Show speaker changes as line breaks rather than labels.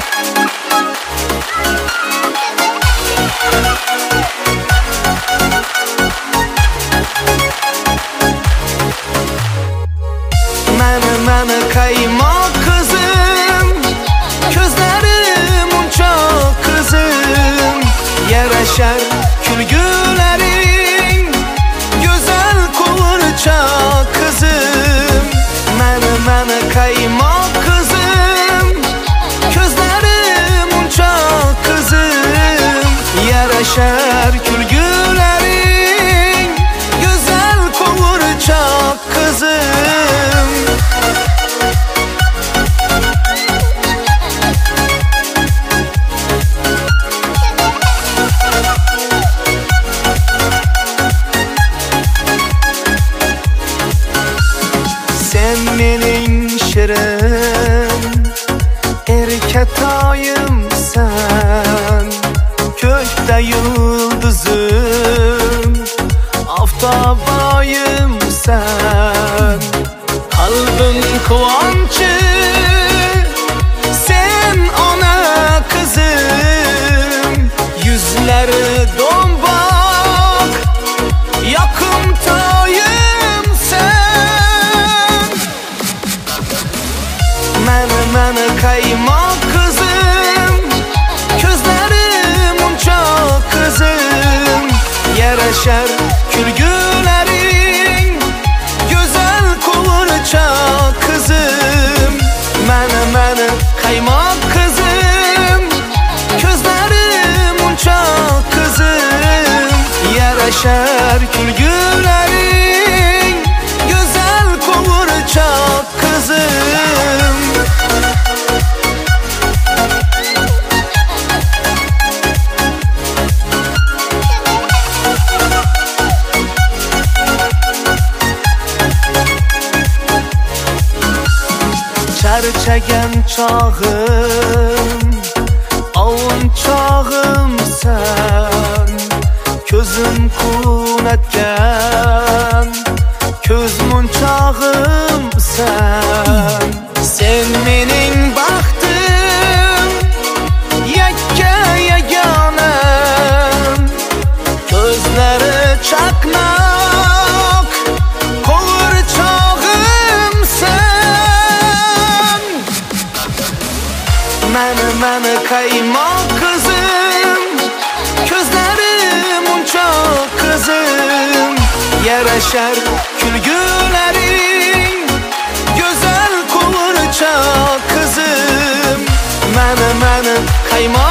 Məni qaymoq qızım, gözlərim unchoq qızım, yaraşar külgülərin, gözəl qıvırcaq qızım. Məni qaymoq qızım, gözlərim unchoq qızım, yaraşar külgülərin, gözəl qıvırcaq qızım. Sen mening shirin erkatoyimsan, ko'kda yulduzim, oftoboyimsan. Qalbim quvonchi, sen ona qizim, yuzlari do'mboq, yoqimtoyimsan. Məni qaymoq qızım, gözlərim unchoq qızım, yarashar kulgularing, go'zal quvurchoq qizim. Məni qaymoq qizim, gözlərim unchoq qizim, yarashar kulgularing, go'zal quvurchoq qizim. Charchagan chog'im, ovun chog'imsan, ko'zim qunatgan, ko'z munchog'imsan. Sen mening baxtim, yakka yagonam, ko'zlari chaqnoq, quvurchog'imsan. Məni qaymoq qizim, ko'zlarim unchoq qizim, yarashar kulgularing, go'zal quvurchoq qizim. Məni qaymoq